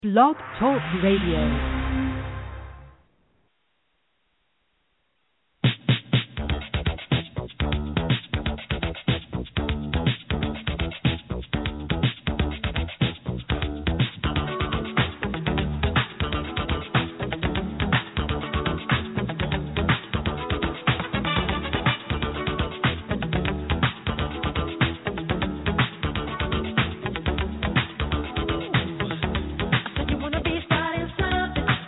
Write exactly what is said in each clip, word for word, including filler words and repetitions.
Blog Talk Radio. Wanna be starting something.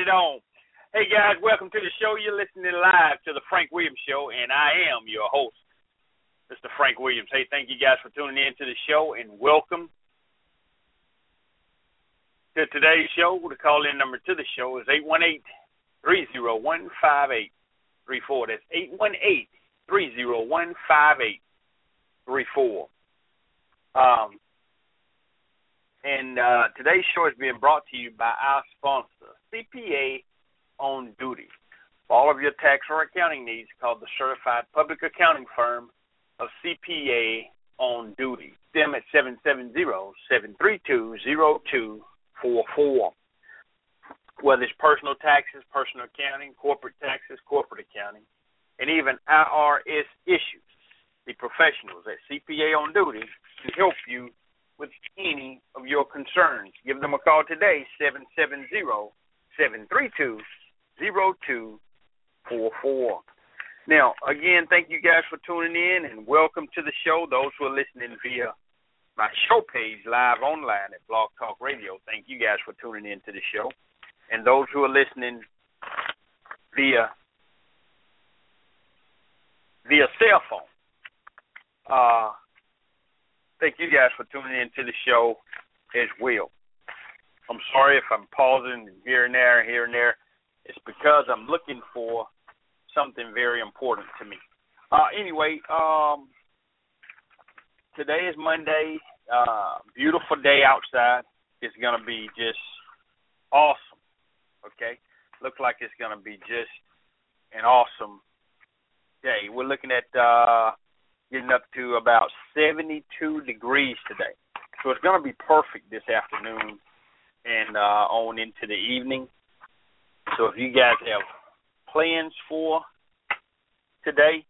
on. Hey, guys, welcome to the show. You're listening live to the Frank Williams Show, and I am your host, Mister Frank Williams. Hey, thank you guys for tuning in to the show, and welcome to today's show. The call-in number to the show is eight one eight, three oh one, five eight three four. That's eight one eight, three oh one, five eight three four. Um, and uh, today's show is being brought to you by our sponsor, C P A on Duty. For all of your tax or accounting needs, call the certified public accounting firm of C P A on Duty. Them at seven seven zero, seven three two, zero two four four. Whether it's personal taxes, personal accounting, corporate taxes, corporate accounting, and even I R S issues, the professionals at C P A on Duty can help you with any of your concerns. Give them a call today, seven seven zero, seven three two, zero two four four. Now, again, thank you guys for tuning in, and welcome to the show. Those who are listening via my show page live online at Blog Talk Radio, thank you guys for tuning in to the show. And those who are listening via via cell phone, uh, thank you guys for tuning in to the show as well. I'm sorry if I'm pausing here and there, here and there. It's because I'm looking for something very important to me. Uh, anyway, um, today is Monday. Uh, beautiful day outside. It's going to be just awesome, okay? Looks like it's going to be just an awesome day. We're looking at uh, getting up to about seventy-two degrees today. So it's going to be perfect this afternoon and uh, on into the evening. So if you guys have plans for today,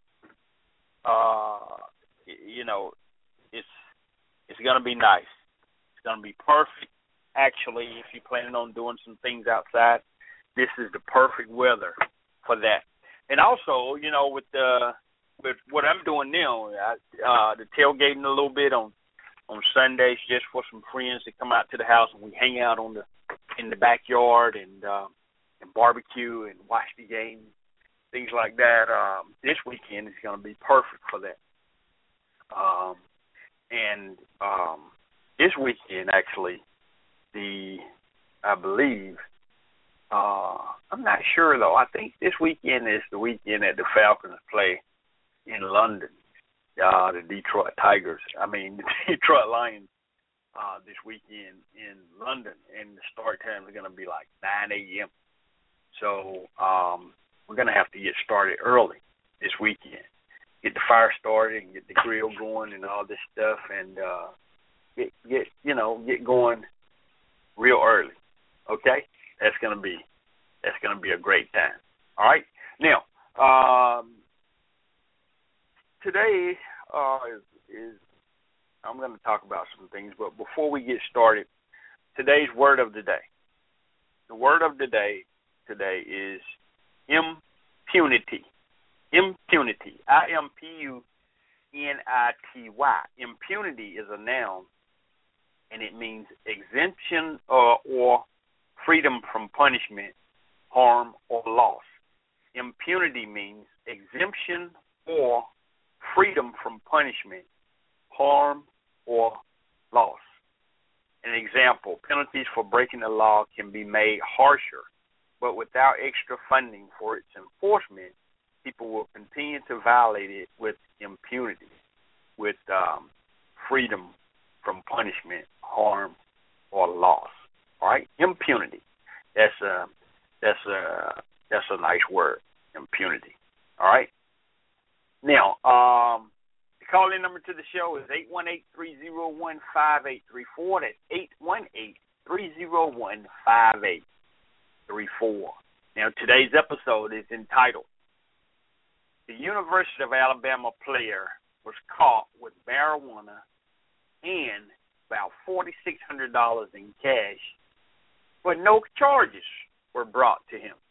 uh, you know, it's it's going to be nice. It's going to be perfect. Actually, if you're planning on doing some things outside, this is the perfect weather for that. And also, you know, with the with what I'm doing now, I, uh, the tailgating a little bit on on Sundays, just for some friends to come out to the house and we hang out on the in the backyard and uh, and barbecue and watch the game, things like that. Um, this weekend is going to be perfect for that. Um, and um, this weekend, actually, the I believe, uh, I'm not sure though. I think this weekend is the weekend that the Falcons play in London. Uh, the Detroit Tigers, I mean, the Detroit Lions uh, this weekend in London, and the start time is going to be like nine a.m. So um, we're going to have to get started early this weekend, get the fire started and get the grill going and all this stuff, and uh, get, get, you know, get going real early, okay? That's going to be, that's going to be a great time, all right? Now, um, today uh, is, is I'm going to talk about some things, but before we get started, today's word of the day. The word of the day today is impunity. Impunity. I M P U N I T Y. Impunity is a noun, and it means exemption or, or freedom from punishment, harm, or loss. Impunity means exemption or freedom from punishment, harm, or loss. An example, penalties for breaking the law can be made harsher, but without extra funding for its enforcement, people will continue to violate it with impunity, with um, freedom from punishment, harm, or loss. All right, impunity. That's a that's a that's a nice word, impunity. All right. Now, um, the call-in number to the show is eight one eight, three oh one, five eight three four. That's eight one eight, three oh one, five eight three four. Now, today's episode is entitled, The University of Alabama Player Was Caught with Marijuana and about four thousand six hundred dollars in cash, but no charges were brought to him.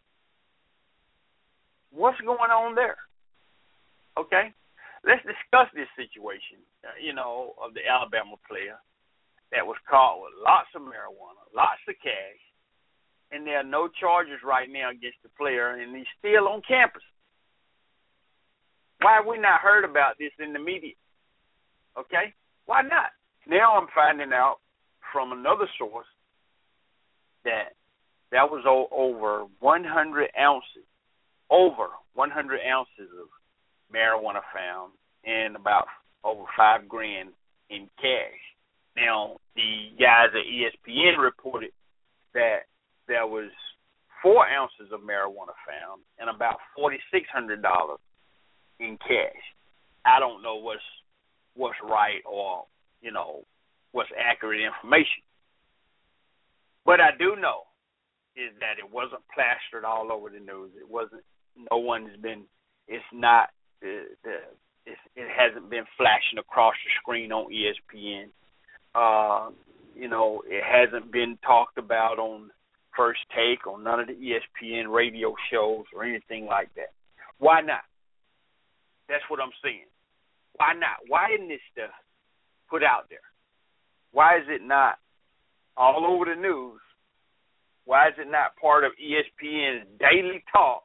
What's going on there? Okay, let's discuss this situation, uh, you know, of the Alabama player that was caught with lots of marijuana, lots of cash, and there are no charges right now against the player, and he's still on campus. Why have we not heard about this in the media? Okay? Why not? Now I'm finding out from another source that there was o- over one hundred ounces, over one hundred ounces of marijuana found and about over five grand in cash. Now, the guys at E S P N reported that there was four ounces of marijuana found and about forty-six hundred dollars in cash. I don't know what's what's right or, you know, what's accurate information. But I do know is that it wasn't plastered all over the news. It wasn't, no one's been, it's not, the, the it's, it hasn't been flashing across the screen on E S P N. Uh, you know, it hasn't been talked about on First Take, on none of the E S P N radio shows or anything like that. Why not? That's what I'm saying. Why not? Why isn't this stuff put out there? Why is it not all over the news? Why is it not part of E S P N's daily talk,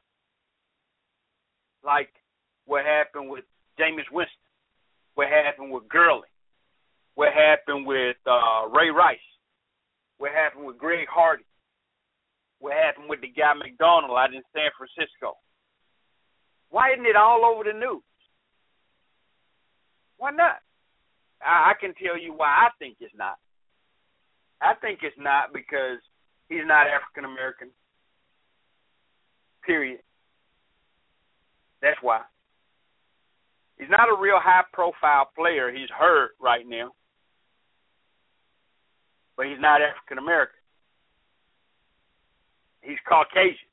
like what happened with Jameis Winston, what happened with Gurley, what happened with uh, Ray Rice, what happened with Greg Hardy, what happened with the guy McDonald out in San Francisco? Why isn't it all over the news? Why not? I, I can tell you why I think it's not. I think it's not because he's not African American. Period. That's why. He's not a real high-profile player. He's hurt right now. But he's not African American. He's Caucasian.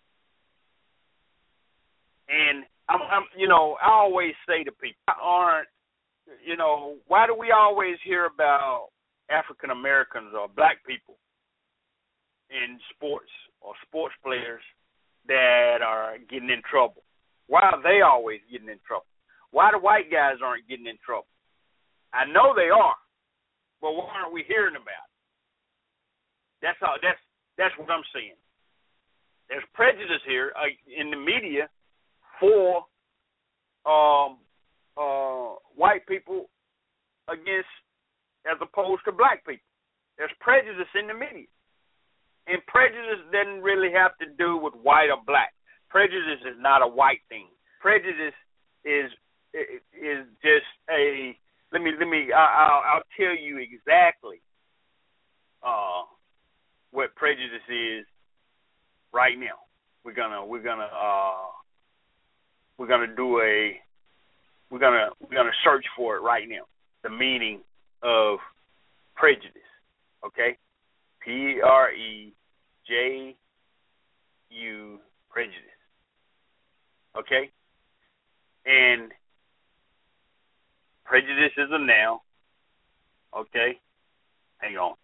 And, I'm, I'm, you know, I always say to people, aren't, you know, why do we always hear about African Americans or black people in sports or sports players that are getting in trouble? Why are they always getting in trouble? Why the white guys aren't getting in trouble? I know they are, but why aren't we hearing about it? That's all. That's that's what I'm saying. There's prejudice here uh, in the media for um, uh, white people against, as opposed to black people. There's prejudice in the media. And prejudice doesn't really have to do with white or black. Prejudice is not a white thing. Prejudice is is just a, let me, let me, I'll, I'll tell you exactly uh, what prejudice is right now. We're gonna, we're gonna, uh, we're gonna do a, we're gonna, we're gonna search for it right now. The meaning of prejudice, okay? P R E J U, prejudice, okay? And prejudice is a noun, okay? Hang on.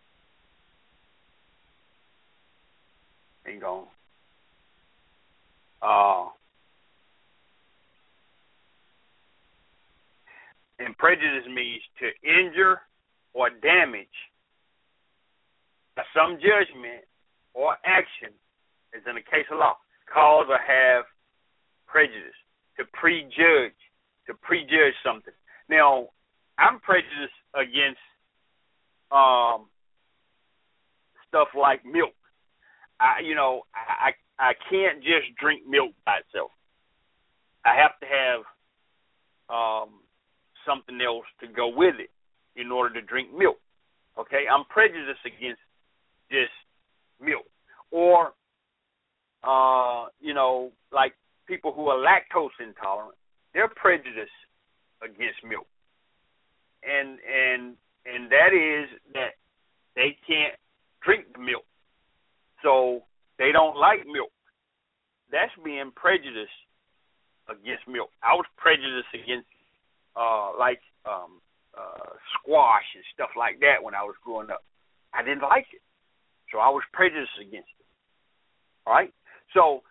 Hang on. Uh, and prejudice means to injure or damage by some judgment or action, as in the case of law, cause or have prejudice, to prejudge, to prejudge something. Now, I'm prejudiced against um, stuff like milk. I, you know, I, I can't just drink milk by itself. I have to have um, something else to go with it in order to drink milk. Okay, I'm prejudiced against just milk, or uh, you know, like people who are lactose intolerant, they're prejudiced against milk, and and and that is that they can't drink the milk, so they don't like milk. That's being prejudiced against milk. I was prejudiced against uh, like um, uh, squash and stuff like that when I was growing up. I didn't like it, so I was prejudiced against it. All right, so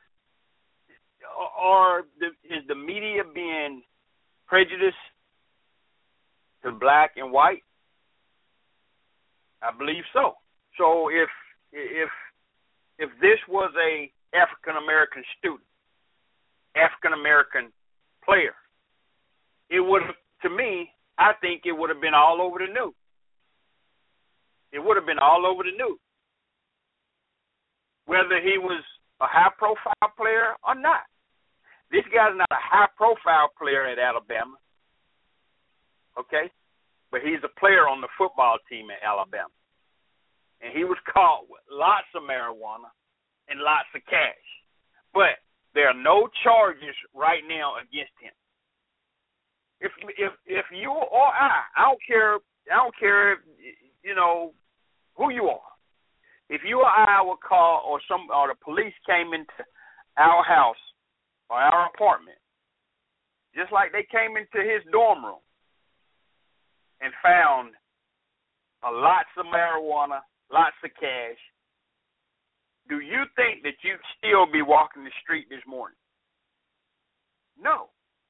are the, is the media being prejudiced to black and white? I believe so. So if if if this was a African American student, African American player, it would have, to me, I think it would have been all over the news. It would have been all over the news. Whether he was a high-profile player or not. This guy's not a high-profile player at Alabama, okay? But he's a player on the football team at Alabama. And he was caught with lots of marijuana and lots of cash. But there are no charges right now against him. If if if you or I, I don't care, I don't care, if, you know, who you are. If you or I were called, or some, or the police came into our house or our apartment, just like they came into his dorm room and found a lots of marijuana, lots of cash, do you think that you'd still be walking the street this morning? No.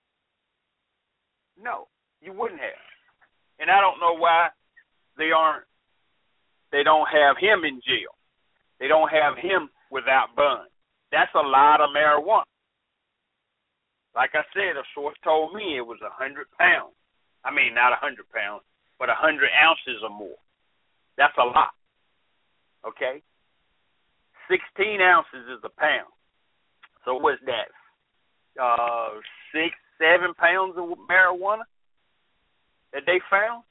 No, you wouldn't have. And I don't know why they aren't, they don't have him in jail. They don't have him without bond. That's a lot of marijuana. Like I said, a source told me it was one hundred pounds. I mean, not one hundred pounds, but one hundred ounces or more. That's a lot. Okay? sixteen ounces is a pound. So what's that? Uh, six, seven pounds of marijuana that they found?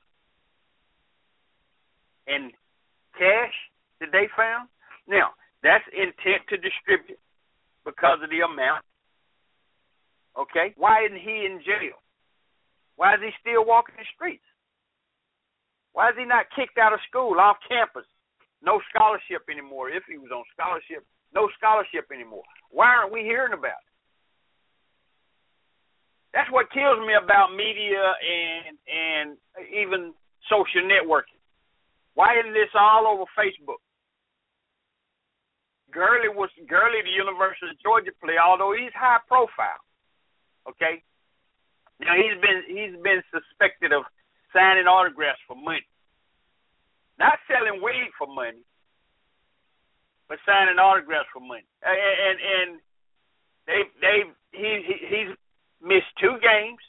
And cash that they found? Now, that's intent to distribute because of the amount. Okay? Why isn't he in jail? Why is he still walking the streets? Why is he not kicked out of school, off campus? No scholarship anymore. If he was on scholarship, no scholarship anymore. Why aren't we hearing about it? That's what kills me about media and and even social networking. Why isn't this all over Facebook? Gurley was Gurley, the University of Georgia player, although he's high profile. Okay? Now he's been he's been suspected of signing autographs for money. Not selling weed for money, but signing autographs for money. And and, and they they he, he he's missed two games.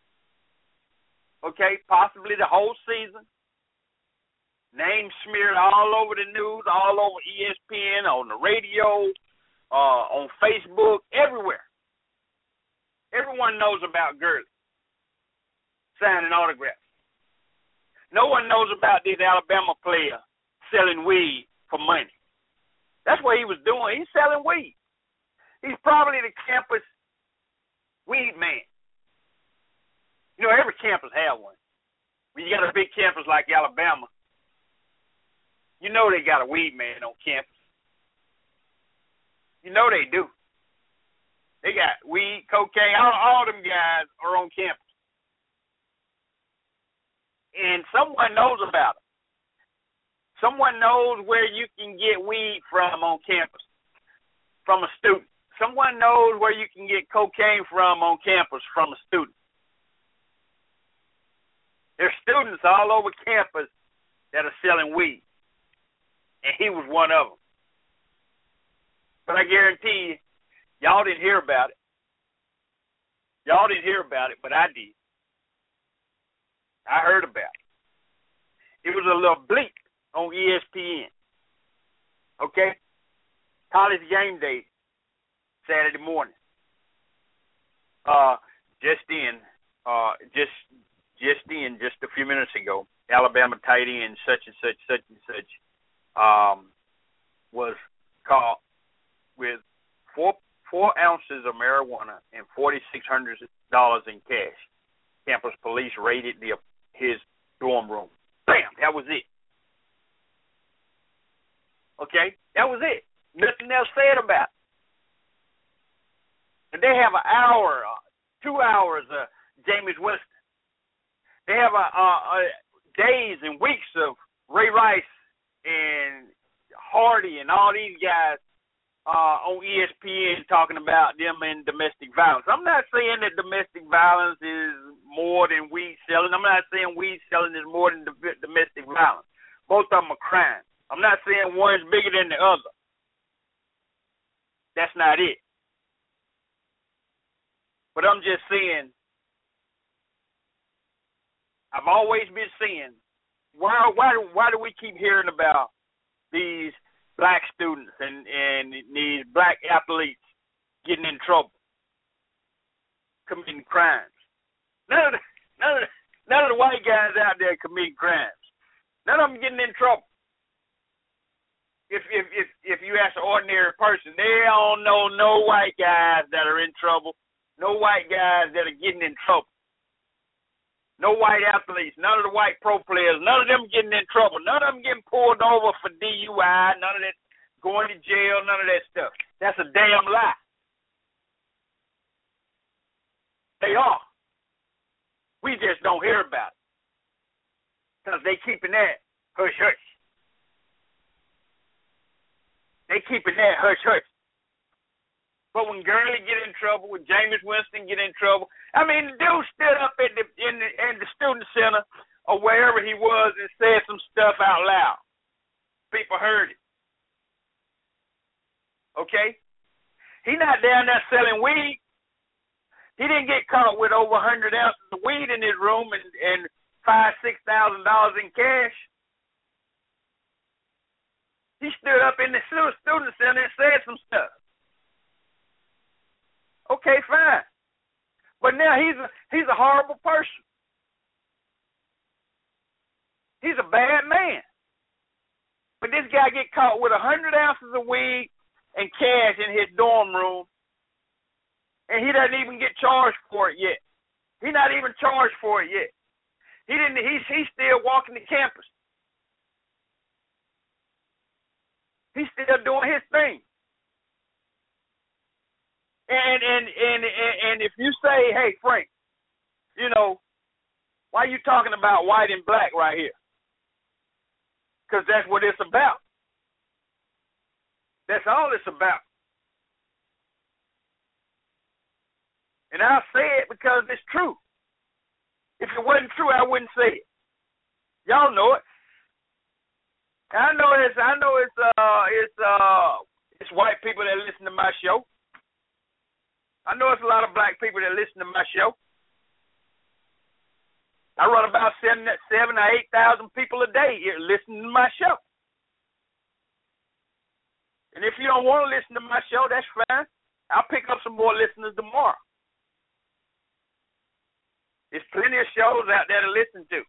Okay, possibly the whole season. Name smeared all over the news, all over E S P N, on the radio, uh, on Facebook, everywhere. Everyone knows about Gurley signing autographs. No one knows about this Alabama player selling weed for money. That's what he was doing. He's selling weed. He's probably the campus weed man. You know, every campus has one. When you got a big campus like Alabama, you know they got a weed man on campus. You know they do. They got weed, cocaine, all, all them guys are on campus. And someone knows about it. Someone knows where you can get weed from on campus, from a student. Someone knows where you can get cocaine from on campus from a student. There's students all over campus that are selling weed. And he was one of them. But I guarantee you, y'all didn't hear about it. Y'all didn't hear about it, but I did. I heard about it. It was a little bleak on E S P N. Okay? College game day, Saturday morning. Uh, just in, uh, just just in, just a few minutes ago, Alabama tight end such and such, such and such, um, was caught with four four ounces of marijuana and forty six hundred dollars in cash. Campus police raided the his dorm room. Bam! That was it. Okay, that was it. Nothing else said about it. And they have an hour, uh, two hours of Jameis Winston. They have a, a, a days and weeks of Ray Rice and Hardy and all these guys uh, on E S P N talking about them and domestic violence. I'm not saying that domestic violence is more than weed selling. I'm not saying weed selling is more than domestic violence. Both of them are crime. I'm not saying one's bigger than the other. That's not it. But I'm just saying, I've always been saying, why why why do we keep hearing about these black students and, and these black athletes getting in trouble, committing crimes? None of the, none of the, none of the white guys out there committing crimes. None of them getting in trouble. If if if if you ask an ordinary person, they don't know no white guys that are in trouble, no white guys that are getting in trouble. No white athletes, none of the white pro players, none of them getting in trouble. None of them getting pulled over for D U I, none of that going to jail, none of that stuff. That's a damn lie. They are. We just don't hear about it. Because they keeping that hush-hush. They keeping that hush-hush. But when Gurley get in trouble, when Jameis Winston get in trouble, I mean, the dude stood up at the, in, the, in the student center or wherever he was and said some stuff out loud. People heard it. Okay? He not down there selling weed. He didn't get caught with over one hundred ounces of weed in his room and, and five, six thousand dollars in cash. He stood up in the student center and said some stuff. Okay, fine. But now he's a he's a horrible person. He's a bad man. But this guy get caught with a hundred ounces of weed and cash in his dorm room, and he doesn't even get charged for it yet. He's not even charged for it yet. He didn't. He's he's still walking the campus. He's still doing his thing. And and, and and and if you say, hey, Frank, you know, why are you talking about white and black right here? Because that's what it's about. That's all it's about. And I'll say it because it's true. If it wasn't true, I wouldn't say it. Y'all know it. I know it's I know it's uh it's uh it's white people that listen to my show. I know it's a lot of black people that listen to my show. I run about seven, seven or eight thousand people a day listening to my show. And if you don't want to listen to my show, that's fine. I'll pick up some more listeners tomorrow. There's plenty of shows out there to listen to.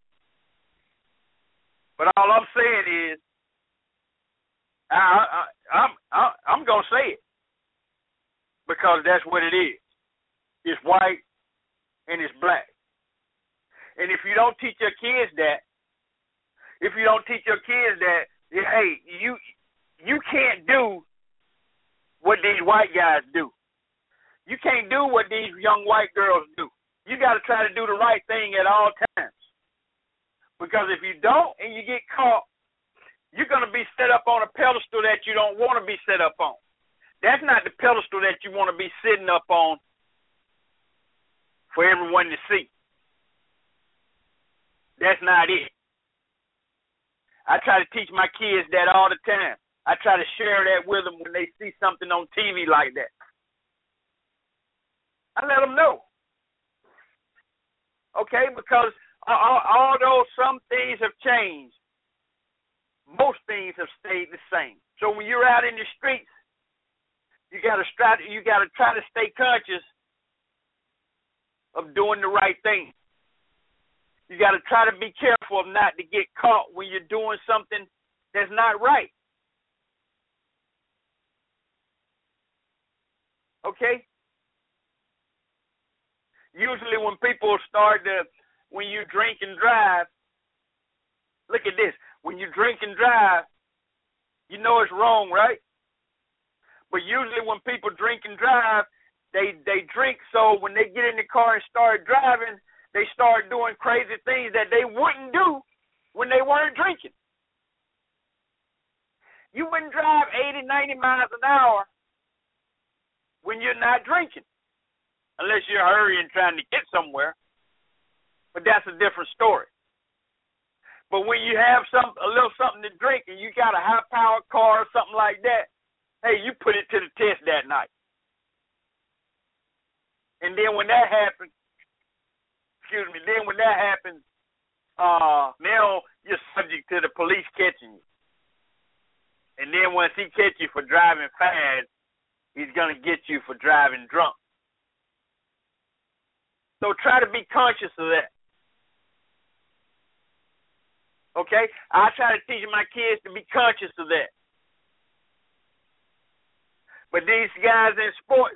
But all I'm saying is, I, I, I'm I, I'm gonna say it. Because that's what it is. It's white and it's black. And if you don't teach your kids that, if you don't teach your kids that, hey, you you can't do what these white guys do. You can't do what these young white girls do. You got to try to do the right thing at all times. Because if you don't and you get caught, you're going to be set up on a pedestal that you don't want to be set up on. That's not the pedestal that you want to be sitting up on for everyone to see. That's not it. I try to teach my kids that all the time. I try to share that with them when they see something on T V like that. I let them know. Okay, because although some things have changed, most things have stayed the same. So when you're out in the streets, You gotta try. You gotta try to stay conscious of doing the right thing. You gotta try to be careful of not to get caught when you're doing something that's not right. Okay. Usually, when people start to, when you drink and drive, look at this. When you drink and drive, you know it's wrong, right? But usually when people drink and drive, they, they drink so when they get in the car and start driving, they start doing crazy things that they wouldn't do when they weren't drinking. You wouldn't drive eighty, ninety miles an hour when you're not drinking, unless you're hurrying trying to get somewhere. But that's a different story. But when you have some a little something to drink and you got a high-powered car or something like that, hey, you put it to the test that night. And then when that happens, excuse me, then when that happens, uh, now you're subject to the police catching you. And then once he catch you for driving fast, he's going to get you for driving drunk. So try to be conscious of that. Okay? I try to teach my kids to be conscious of that. But these guys in sports,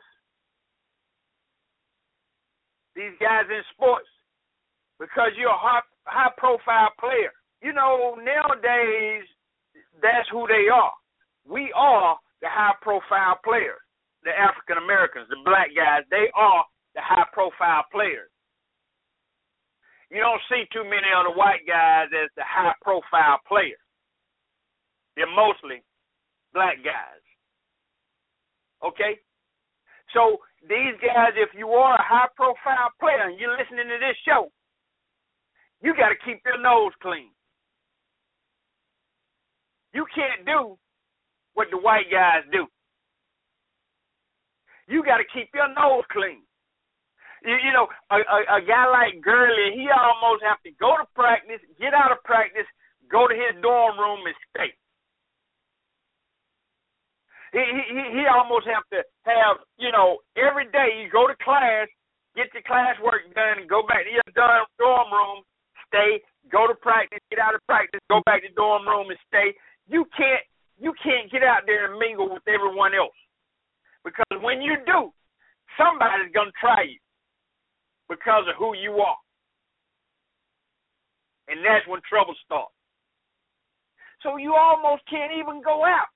these guys in sports, because you're a high, high-profile player, you know, nowadays, that's who they are. We are the high-profile players, the African Americans, the black guys. They are the high-profile players. You don't see too many of the white guys as the high-profile players. They're mostly black guys. Okay? So these guys, if you are a high-profile player and you're listening to this show, you got to keep your nose clean. You can't do what the white guys do. You got to keep your nose clean. You, you know, a, a, a guy like Gurley, he almost have to go to practice, get out of practice, go to his dorm room and stay. He, he, he almost have to have, you know, every day you go to class, get your classwork done, and go back to your dorm room, stay, go to practice, get out of practice, go back to dorm room and stay. You can't, you can't get out there and mingle with everyone else. Because when you do, somebody's going to try you because of who you are. And that's when trouble starts. So you almost can't even go out.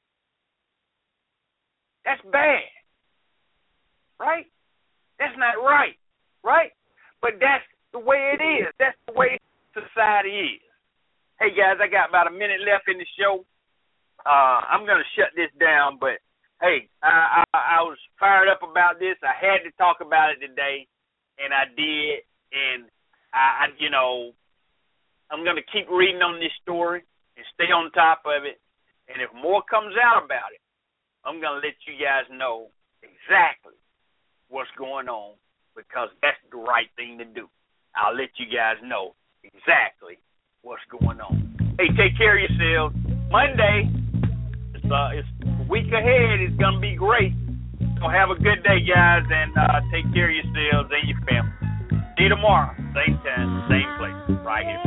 That's bad. Right? That's not right. Right? But that's the way it is. That's the way society is. Hey, guys, I got about a minute left in the show. Uh, I'm going to shut this down, but, hey, I, I, I was fired up about this. I had to talk about it today, and I did. And, I, I you know, I'm going to keep reading on this story and stay on top of it. And if more comes out about it, I'm going to let you guys know exactly what's going on because that's the right thing to do. I'll let you guys know exactly what's going on. Hey, take care of yourselves. Monday, it's, uh, it's a week ahead. It's going to be great. So have a good day, guys, and uh, take care of yourselves and your family. See you tomorrow, same time, same place, right here.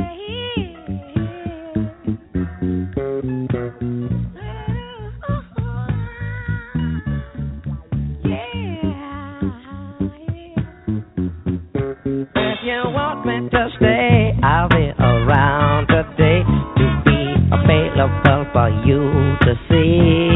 If you want me to stay, I'll be around today to be available for you to see.